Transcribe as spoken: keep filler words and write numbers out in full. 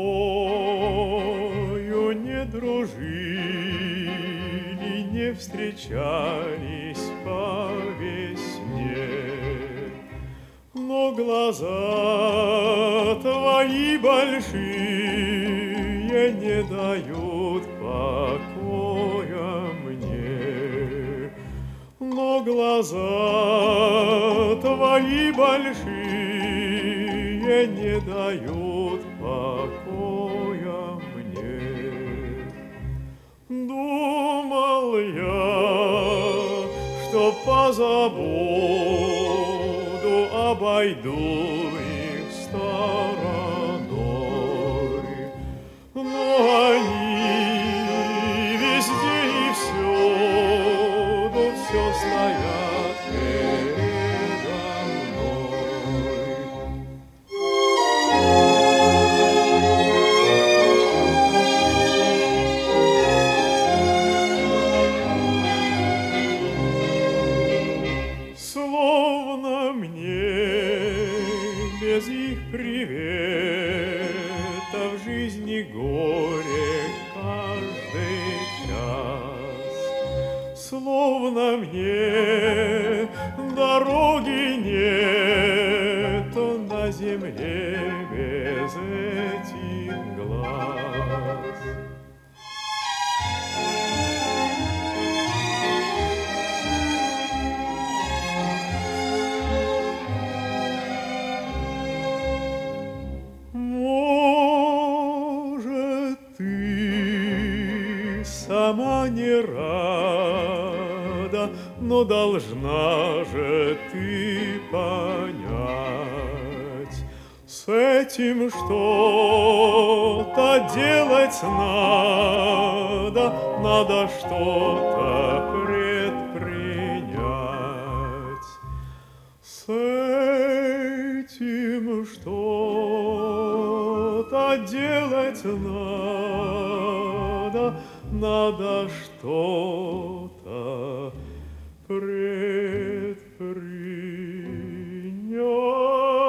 тобою не дружили, не встречались по весне, но глаза твои большие не дают покоя мне, но глаза твои большие не дают покоя мне. Думал я, что позабуду, обойду их стороной, но они везде и всюду все стоят передо мной. Словно мне без их привета в жизни горе каждый час, словно мне дороги нету на земле без этих глаз. Может, ты сама не рада, но должна же ты понять, с этим что-то делать надо, надо что-то предпринять. С этим что-то делать надо, надо что-то предпринять.